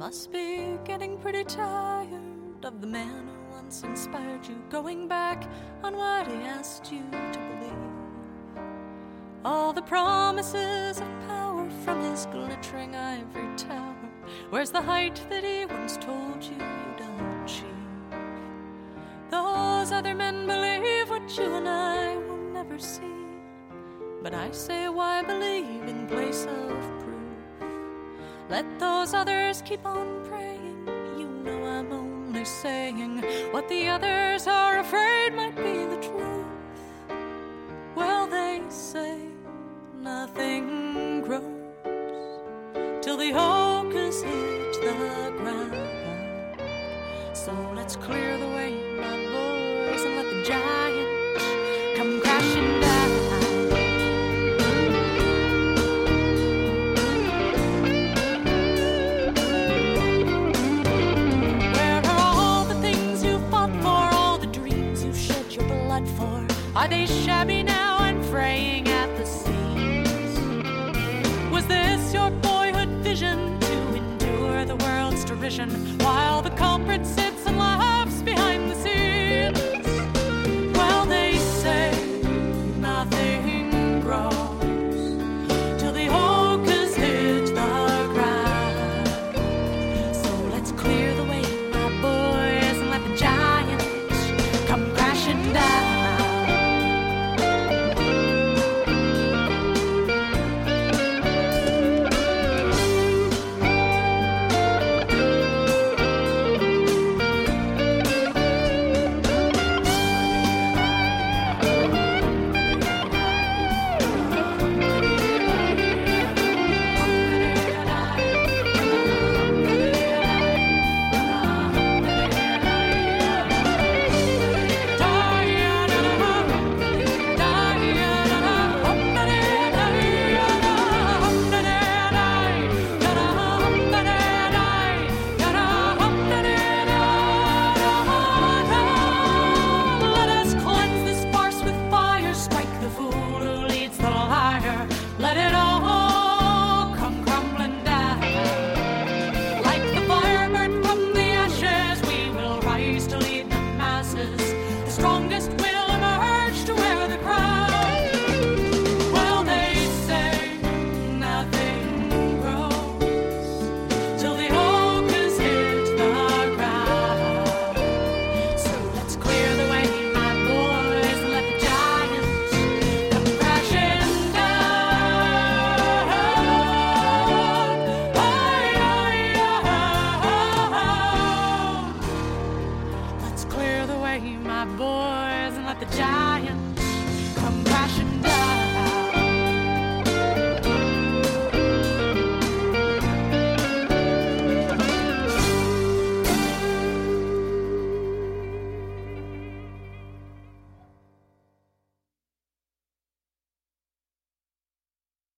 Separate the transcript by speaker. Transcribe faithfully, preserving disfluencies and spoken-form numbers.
Speaker 1: must be getting pretty tired of the man who once inspired you, going back on what he asked you to believe. All the promises of power from his glittering ivory tower. Where's the height that he once told you you'd achieve? Those other men believe what you and I will never see. But I say, why believe in place of proof? Let those others keep on praying. You know I'm only saying what the others are afraid might be the truth. Well, they say nothing grows till the oak has hit the ground. So let's clear the way, my boys, and let the giants come crashing down. Are they shabby now and fraying at the seams? Was this your boyhood vision, to endure the world's derision while the culprit sits and laughs behind the scenes? Well, they say nothing grows till the oak has hit the ground. So let's clear the way, my boys, and let the giants come crashing down. Let it all come crumbling down. Like the firebird from the ashes, we will rise to lead the masses. The strongest will emerge to wear the crown. Well, they say nothing grows till the oak has hit the ground. So let's clear the way, my boys, and let the giants come crashing down. Clear the way, my boys, and let the giants